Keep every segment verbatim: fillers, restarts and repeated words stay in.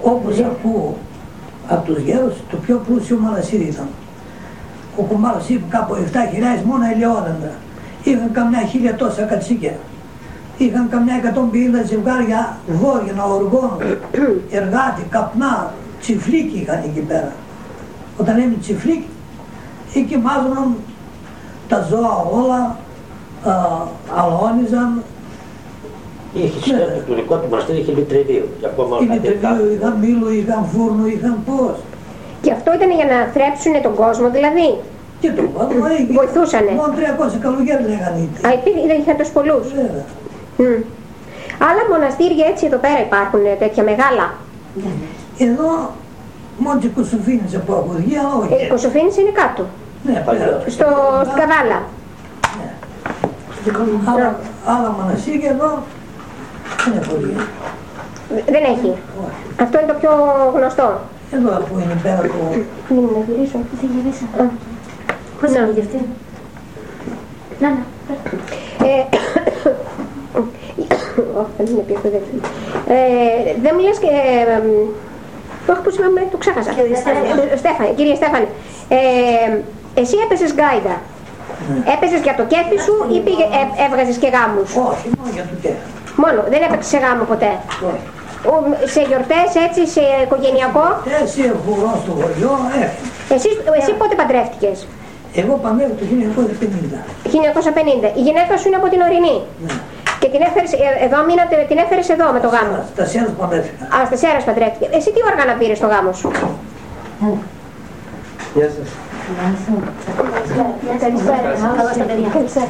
Όπως ακούω από τους γέρους, το πιο πλούσιο μοναστήρι ήταν. Ο κουμπάρος είπε κάπου επτά χιλιάδες μόνο ελαιόλαντα. Είχαν καμιά χίλια τόσα κατσίκια. Είχαν καμιά εκατόν πενήντα ζευγάρια βόργινα, οργών, εργάτη, καπνά, τσιφλίκι είχαν εκεί πέρα. Όταν λέμε τσιφλίκι, εκεί μάζωναν τα ζώα όλα, α, αλώνιζαν. Είχε ναι. Το δικό του μοναστήρι είχε λιτρεβίου. Είχε λιτρεβίου, είχαν μήλο, είχαν φούρνο, είχαν πώς. Και αυτό ήταν για να θρέψουν τον κόσμο δηλαδή. Και τον κόσμο έγινε. Βοηθούσανε. Μόνο τριακόσια καλογέρ λέγανε. Α, δεν είχαν τους πολλούς. Βέβαια. Mm. Άλλα μοναστήρια έτσι εδώ πέρα υπάρχουν τέτοια μεγάλα. Εδώ μόνο και Κουσουφίνης από αγωγία, όχι. Ε, η Κουσουφίνης είναι κάτω. Ναι, πέρα. Στο, στην Καβάλα. Ναι. Άλλα, άλλα μοναστήρια εδώ δεν είναι πολύ. Δεν έχει. Όχι. Αυτό είναι το πιο γνωστό. Εδώ που είναι πέρα το... Μην να γυρίσω. Δεν γυρίσα. Πώς θα βγει αυτή. Να, να. Δεν μου λες και... Όχι, πώς είπαμε, το ξέχασα. Στέφανε, κύριε Στέφανε. Εσύ έπαιζες γκάιντα. Έπαιζες για το κέφι σου ή έβγαζες και γάμους? Όχι, μόνο για το κέφι. Μόνο, δεν έπαιξες σε γάμο ποτέ? Όχι. Σε γιορτές έτσι, σε οικογενειακό? Έτσι, χωρώ στο χωριό, έφυγε. Εσύ, εσύ πότε παντρεύτηκες? Εγώ παντρεύτηκα το χίλια εννιακόσια πενήντα. χίλια εννιακόσια πενήντα. Η γυναίκα σου είναι από την Ορεινή. Ναι. Και την έφερες, εδώ μείνατε, την έφερες εδώ με το γάμο. Στα Σέρας παντρεύτηκα. Α, στα Σέρας παντρεύτηκε. Εσύ τι όργανα πήρες στο γάμο σου? Γεια σας. Καλησπέρα. Καλησπέρα.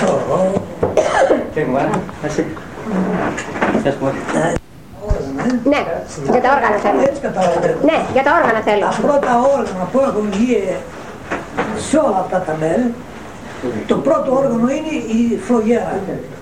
Ναι, για τα όργανα θέλω. Έτσι καταλαβαίνω. Ναι, για τα όργανα θέλω. Τα πρώτα όργανα που έχουν βγει σε όλα αυτά τα μέρη, το πρώτο όργανο είναι η φλογέρα.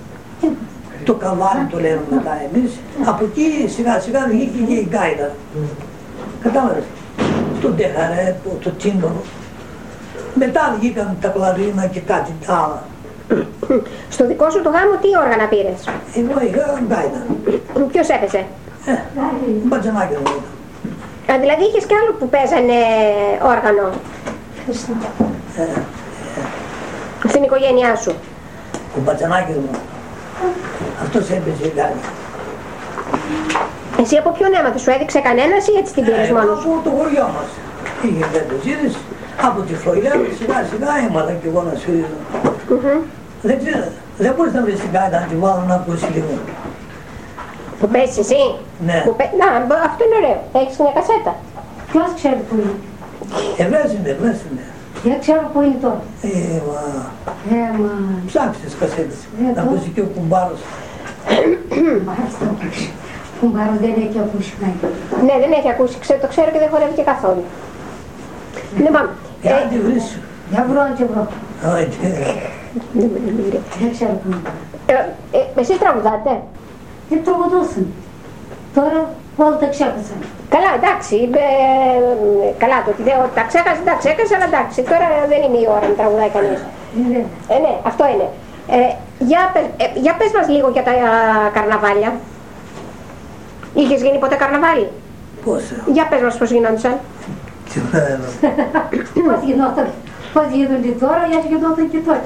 Το καβάλι το λέμε μετά εμείς. Από εκεί σιγά σιγά βγήκε και η γκάιντα. Κατάλαβες. Το ντεχαρέ, το τσίμπανο. Μετά βγήκαν τα κλαρίνα και κάτι άλλο. Στο δικό σου το γάμο τι όργανα πήρες? Εγώ είχα γκάιντα. Ποιος έπαιζε? Ε, μπατζανάκι μου ήταν. Α, δηλαδή είχες κι άλλο που παίζανε όργανο? Ε, ε. Στην οικογένειά σου? Ο μπατζανάκης μου. Αυτός έπαιζε γκάιντα. Εσύ από ποιον έμαθες, σου έδειξε κανένας ή έτσι την πήρες ε, μόνος? Από το χωριό μας. Είχε πεντεζίδες, από τη φλογέρα σιγά σιγά έμαθα κι εγώ να σφυρίζω. Mm-hmm. Δεν ξέρω, δεν μπορείς να βρεις την γκάιντα να τη βάλω να ακούσει λίγο. Που παίζεις εσύ? Ναι. Που πέ... Να, αυτό είναι ωραίο. Έχεις μια κασέτα? Ποιος ξέρει που είναι? Ευρέσινε, ευρέσινε. Δεν ξέρω που είναι τώρα. Ε, μα... Ε, μα... Ψάξεις τις κασέτες, Ε, να ακούσει και ο κουμπάρος. Κουμπάρος το ακούσει. Κουμπάρος δεν έχει ακούσει κάτι. Ναι, δεν έχει ακούσει, ξέρω, το ξέρω και δεν χορεύει και καθόλου. Λοιπόν, Ε, αν τη βρεις. Για βρω, και βρω. Όχι. Δεν ξέρω που είναι. ε, ε, εσείς τραγουδάτε? Δεν τραγουδούσαν. Τώρα όλα τα ξέχασαν. Καλά, εντάξει, ε, καλά το ότι δεν, τα ξέχασε, τα ξέχασε, αλλά εντάξει, τώρα δεν είναι η ώρα να τραγουδάει κανείς. Ε, Ε, ναι, αυτό είναι. Ε, για, πες, ε, για πες μας λίγο για τα α, καρναβάλια. Είχες γίνει ποτέ καρναβάλι? Πώς. Για πες μας πώς γινόντουσαν. Ξέρω. Πώς γινόταν, πώς γίνονται τώρα, γιατί γινόταν και τότε.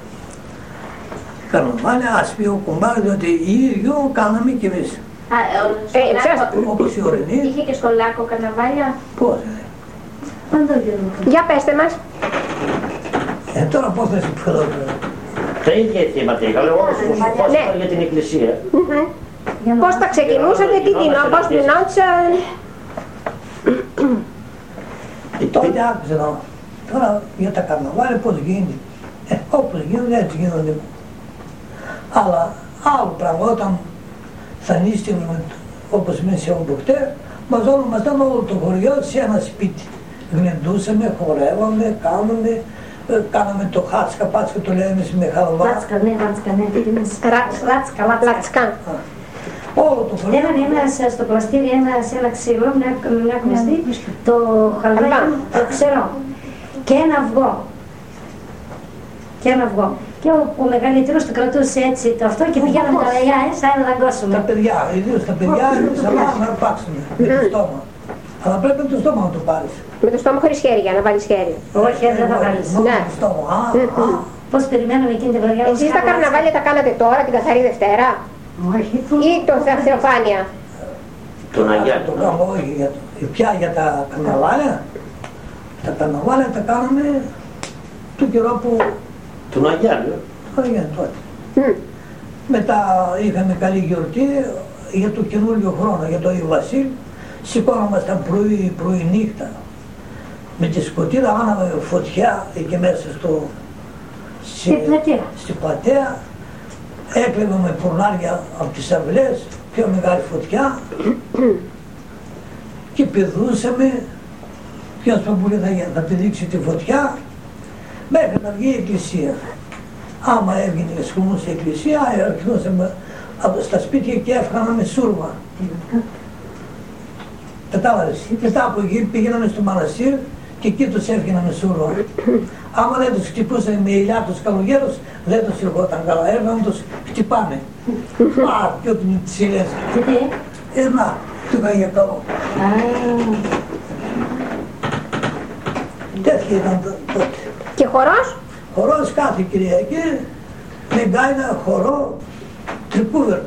Καρναβάλι, ας πει ο κουμπάρος, ότι ίδιο κάναμε κι εμείς. Α, Ε, ξέρεις, Όπως η Ορεινή. είχε και σκολάκο καρναβάλια. Πώς. Πάντα γινόταν. για πέστε μας. Ε, τώρα πώς θα σου πω εδώ. Τα ίδια θύματα είχαμε, όμως πώς Ναι. ήταν για την εκκλησία. Mm-hmm. Πώς τα ξεκινούσατε, τι δίνω, πώς γινόντουσαν. Τότε άκουσα να... Τώρα για τα καρναβάλια πώς γίνεται. Ε, όπως γίνονται έτσι γίνονται. Αλλά άλλο πράγμα, όταν θανίστηκε όπως εμείς είπαμε προχτές, μαζόμασταν όλο το χωριό σε ένα σπίτι. Γλεντούσαμε, χορεύαμε, κάναμε, κάναμε το χάτσκα, πάτσκα το λέμε με χαλβά. Λάτσκα, ναι, λάτσκα, ναι. Λάτσκα, λάτσκα. Λατσκά. Όλο το χωριό. Έναν ένας στο πλαστήρι, ένα σε ένα ξύλο, μια, μια γνωστή, το χαλβάκι, το ξερό. Και ένα αυγό. Και ένα αυγό. Και ο, ο μεγαλύτερος το κρατούσε έτσι το αυτό και πηγαίναμε τα παιδιά, ε, σαν να δαγκώσουμε. Τα παιδιά, ιδίως τα παιδιά, σαν να αρπάξουν με το στόμα. Αλλά πρέπει με το στόμα να το πάρεις. Με το στόμα χωρίς χέρι, για να βάλεις χέρι. Όχι, δεν θα βάλεις. Ναι. Με το στόμα. Α, α. Πώς περιμέναμε εκείνη την βραδιά. Εσείς τα καρναβάλια τα κάνατε τώρα, την Καθαρή Δευτέρα, Όχι. ή το Θε- Θεοφάνεια? Τον Αγιάννη. Το κάνουμε όχι για, πια για τα καρναβάλια. Τα καρναβάλια τα κάναμε του καιρό που Τον Αγιάννη. έγινε τότε. Μμ. Μετά είχαμε καλή γιορτή για το καινούριο χρόνο, για το Άγιο Βασίλη. Σηκώνομασταν πρωί, πρωί νύχτα. Με τη σκοτίδα άναμε φωτιά εκεί μέσα στο, Στην πλατεία. στην πλατεία. Έκλεβαμε φουρνάρια από τις αυλές, πιο μεγάλη φωτιά. Και πηδούσαμε. Ποιος θα μπορεί να, να πηδήξει τη φωτιά μέχρι να βγει η εκκλησία. Άμα έβγαινε σχούμος η εκκλησία, αρχίσαμε στα σπίτια και έφταναμε σούρμα. Κατάλαβες. Μετά από εκεί πήγαιναμε στο μοναστήρι και εκεί τους έφυγαμε σούρμα. Άμα δεν τους χτυπούσαμε με ηλιά τους καλογέρους, δεν τους ερχόταν καλά. Έρχονταν να τους χτυπάμε. Α, και ό,τι με τις ηλιές. Τι. Ε, να, του είχα για καλό. Τέτοια ήταν τότε. Και χορός? Χορός κάθε Κυριακή, με γκάινα χορό τρικούβερτο.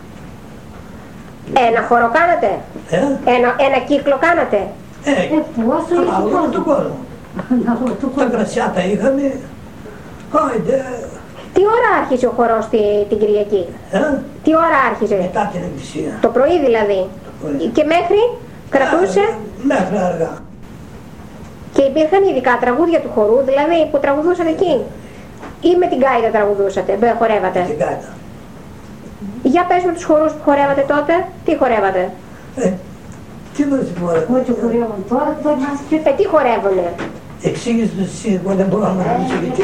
Ένα χορό κάνατε? Ε, Ένα, ένα κύκλο κάνατε? ε, Ε, πόσο είχε άλλο κόσμο. του κόσμου. Τα κρασιά τα είχαμε, άιντε, Τι ώρα άρχισε ο χορός τη, την Κυριακή? ε, Τι ώρα άρχισε? μετά την εκκλησία. Το πρωί δηλαδή? πρωί. Και μέχρι κρατούσε? Ε, μέχρι αργά. Και υπήρχαν ειδικά τραγούδια του χορού, δηλαδή που τραγουδούσατε εκεί? Ή με την γκάιτα τραγουδούσατε, μπε, χορεύατε? Την γκάινα. Για πες με τους χορούς που χορεύατε τότε, τι χορεύατε? Ε, τι να σου πω, Όχι χορεύουν τώρα, τώρα μας και Ε, τι χορεύουνε? εξήγησε τους εσύ, εγώ δεν μπορώ να μου πεις γιατί.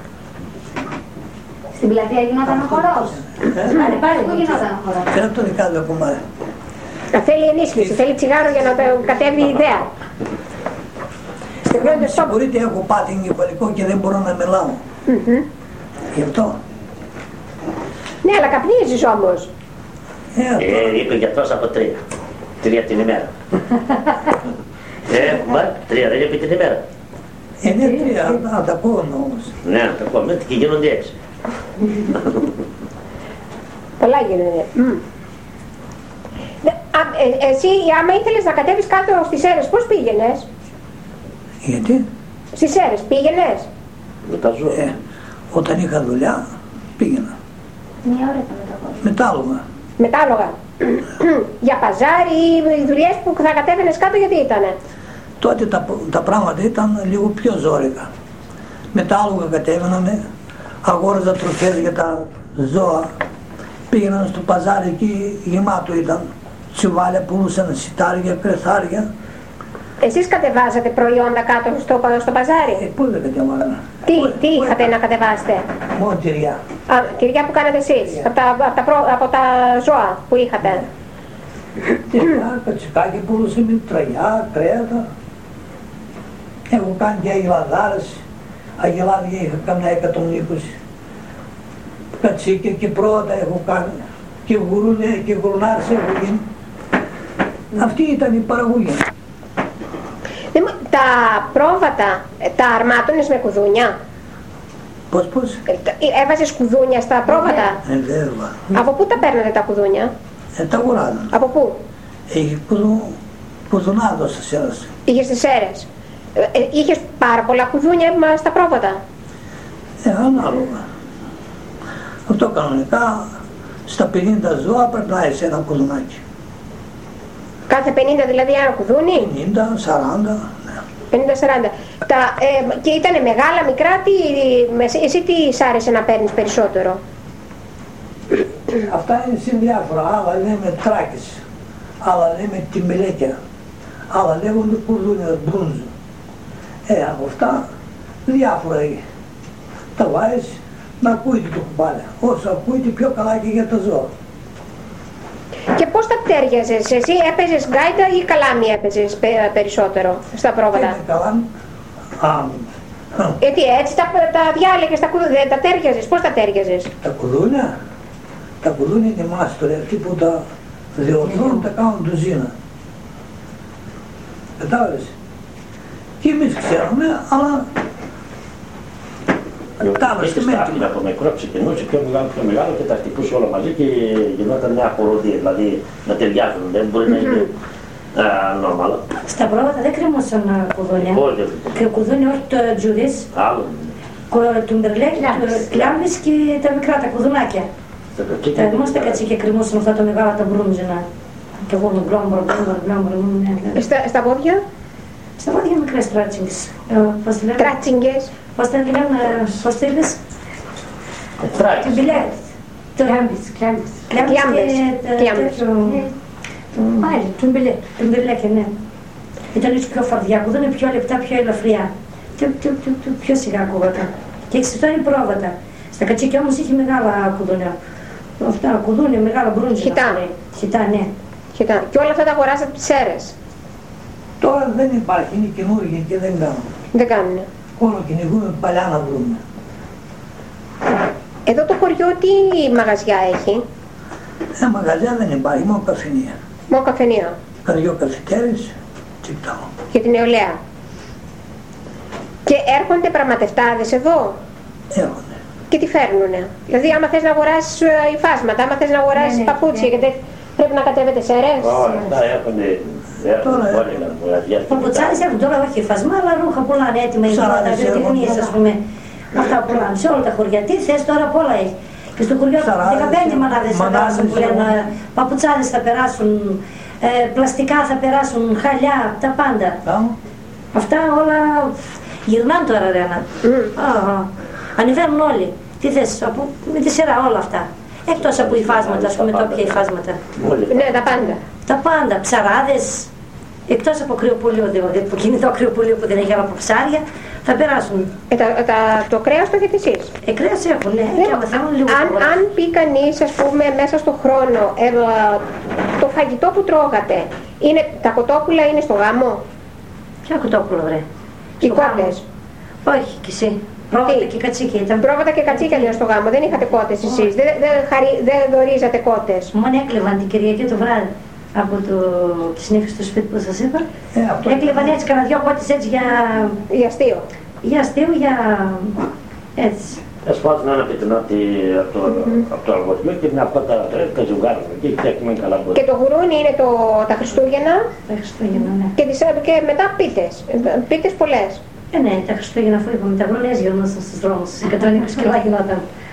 στην πλατεία γινόταν ο χορός. Πάλι, πάλι, πού γινόταν ο χορός. Θέλω το δικά του κομμάτι. Να θέλει ενίσχυση, θέλει τσιγάρο για να το κατέβει η ιδέα. Εγώ με συγχωρείτε, έχω πάθει εγκεφαλικό και δεν μπορώ να μιλάω. Μμμ. Γι' αυτό. Ναι, αλλά καπνίζεις όμως. Ε, Ε, είπε γιατρός από τρία. Τρία την ημέρα. Ε, μα, τρία δεν είπε την ημέρα. είναι τρία, να τα πω όμως. Ναι, να το πούμε και γίνονται έξι. Πολλά γίνονται. Μμ. Δε- α, ε, εσύ, άμα ήθελες να κατέβεις κάτω στις Σέρρες, πώς πήγαινες? Γιατί Στις Σέρρες πήγαινες? Με τα ζώα. ε, όταν είχα δουλειά πήγαινα. Μια ώρα ήταν το χορό. Μετάλογα. Μετάλογα. Για παζάρι ή οι δουλειές που θα κατέβαινες κάτω, γιατί ήτανε? Τότε τα, τα πράγματα ήταν λίγο πιο ζόρικα. Μετάλογα κατέβαιναμε, αγόραζα τροφές για τα ζώα. Πήγαιναν στο παζάρι εκεί, γεμάτο ήταν. Τσιβάλια πουλούσαν σιτάρια, κρεθάρια. Εσείς κατεβάζατε προϊόντα κάτω στο, στο Ε, παζάρι? πού δεν κατέβαλα. Τι, τι είχατε να κατεβάσετε? Μόνο τυριά. Α, τυριά που κάνατε εσείς, από τα, από, τα προ, από τα ζώα που είχατε. Τυριά, κατσικάκια πουλούσαμε, τραγιά, κρέατα. Έχω κάνει και αγελαδάρες. Αγελάδια είχα καμιά εκατόν είκοσι. Κατσίκια και πρώτα έχω κάνει. Και γουρούνε και γουρνάρες έχω γίνει. Αυτή ήταν η παραγωγή. Δεν μου- Τα πρόβατα, ε, τα αρμάτωνες με κουδούνια? Πώς, πώς. Ε, τα- ε, Έβαζες κουδούνια στα πρόβατα? Ε, βέβαια. Από πού τα παίρνατε τα κουδούνια? Ε, τα αγοράζαν. Από πού? Έχει κουδου, κουδουνάδο στα σέρας. Είχες τις Σέρρες. Ε, ε, είχες πάρα πολλά κουδούνια μα, στα πρόβατα? Ε, ανάλογα. Αυτό κανονικά στα πενήντα ζώα πρέπει να έχεις ένα κουδουνάκι. Κάθε πενήντα δηλαδή ένα κουδούνι? πενήντα, σαράντα, ναι. πενήντα σαράντα. Τα, ε, και ήτανε μεγάλα, μικρά, τι, εσύ, εσύ τι σ' άρεσε να παίρνεις περισσότερο? Αυτά είναι συνδιάφορα. Άλλα λέμε τράκες, άλλα λέμε τιμελέκια, άλλα λέγονται κουδούνια, μπρούντζο. Ε, από αυτά διάφορα είναι. Τα βάζεις να ακούγεται το κουμπάλε. Όσο ακούγεται πιο καλά και για τα ζώα. Και πώς τα τέριαζες, εσύ έπαιζες γκάιτα ή καλάμι έπαιζες πε- περισσότερο στα πρόβατα? Είναι καλά. Α, Γιατί έτσι τα, τα διάλεγες, τα, κουδου- τα τέριαζες, πώς τα τέριαζες? Τα κουδούνια, τα κουδούνια είναι μάστοροι, αυτοί που τα διορθώνουν, τα κάνουν ντουζίνα. Κατάλαβες. Και εμείς ξέρουμε, αλλά τα Έχεις τα άκρη από μικρό ξεκινούσε πιο μεγάλο, πιο μεγάλο και τα χτυπούσε όλα μαζί και γινόταν μια χοροδία, δηλαδή να ταιριάζουν, δεν μπορεί να είναι νορμάλ. Στα πρόβατα δεν κρεμούσαν κουδούνια. Και κουδούνια όχι το τζουδίς, Άλλο. του μπερλέ, κλάμπης και τα μικρά τα κουδουνάκια. Τα μόνο στα κατσίκια κρεμούσαν αυτά τα μεγάλα τα μπρούμζινα. Και εγώ με μπλόμπρο, μπλόμπρο, μπλόμπρο, ναι. Στα, στα πόδια, Στα πόδια μικρές τράτσιγκες. Πώς τη λένε, κράτσιγκες. πώς τα λένε, πώς τη λες, Τράκης. μπιλέ. Κλάμπης, κλάμπης. Κλάμπες, κλάμπες. Πάλι, του μπιλέ, του μπιλέκια, ναι. Ήταν έτσι πιο φαρδιά, δεν είναι πιο λεπτά, πιο ελαφριά. Του, του, του, του, πιο σιγά ακούγονταν. Και εξιστώνει πρόβατα. Στα κατσίκια όμως είχε μεγάλα κουδούνια. Αυτά, κουδούνια, μεγάλα μπρούντζια. Χιτά. Χιτά, ναι. Κοίτα, και όλα αυτά τα αγοράσατε από τις αίρες. τώρα δεν υπάρχει, είναι καινούργια και δεν κάνουν. Δεν κάνουνε. Όλο κυνηγούμε παλιά να βρούμε. Εδώ το χωριό τι μαγαζιά έχει? Ε, μαγαζιά δεν υπάρχει, μόνο καφενεία. Μόνο καφενείο. Είχαν δυο καφετέρες και τα. Για την νεολαία. Και έρχονται πραγματευτάδες εδώ Έρχονται. και τι φέρνουνε? Δηλαδή άμα θες να αγοράσεις ε, υφάσματα, άμα θες να αγοράσεις Ναι, ναι, παπούτσια ναι. και τέτοια, πρέπει να κατέβετε σε αίρες. Όχι, αυτά έρχονται, έρχονται όλοι να μοιραζιάς και Ο Ποτσάρης έχουν τώρα όχι φασμά, αλλά ρούχα πουλάνε έτοιμα για Ψάρες τα βιοτεχνίες, έχουν. ας πούμε. Αυτά πουλάνε σε όλα τα χωριά. Τι θες τώρα, απ' όλα έχει. Και στο χωριό Ψαράδες δεκαπέντε έχουν. μανάδες θα Μανάδες περάσουν που λένε, έχουν. παπουτσάδες θα περάσουν, ε, πλαστικά θα περάσουν, χαλιά, τα πάντα. Κάνω. Αυτά όλα γυρνάνε τώρα, Ρένα. Α, α. Ανεβαίνουν όλοι. Τι θες, από, με τη σειρά όλα αυτά. Εκτός από υφάσματα, ας πούμε, τόπια υφάσματα. Ναι, τα πάντα. Τα πάντα, ψαράδες, εκτός από κρυοπολείο, δηλαδή που κινητό κρυοπολείο που δεν έχει άλλα από ψάρια, θα περάσουν. Ε, τα, τα, το κρέας το έχετε εσείς. Ε, κρέας έχουν, ναι, Ναι, και άμα θέλουν λίγο αν, αγορά. αν πει κανείς, ας πούμε, μέσα στο χρόνο, ε, το φαγητό που τρώγατε, είναι, τα κοτόπουλα είναι στο γάμο, Ποια κοτόπουλο, βρε. οι Στο γάμο. κότες. Όχι, και εσύ. Πρόβατα και κατσίκια ήταν. Πρόβατα και κατσίκια ήταν στο γάμο, δεν είχατε κότες εσείς, δεν, δεν, χαρι, δεν δωρίζατε κότες. Μόνο έκλεβαν την Κυριακή το βράδυ από το, τις νύφες στο σπίτι που σας είπα. Ε, αυτό Έκλεβαν έτσι κανένα δυο κότες έτσι για, Για αστείο. για αστείο, για έτσι. Ας βάζουν ένα πιτινό από τη- από το- από το αλγοριθμό και μια πρώτα τα ζουγάρουν και φτιάχνουμε καλά μπορεί. Και το γουρούνι είναι το, τα Χριστούγεννα Τα Χριστούγεννα, ναι. και, τις, και μετά πίτες, πίτες πολλές. Ε, ναι, τα Χριστούγεννα αφού είπαμε τα γρουνές γινόταν στους δρόμους, εκατόν είκοσι κιλά γινόταν.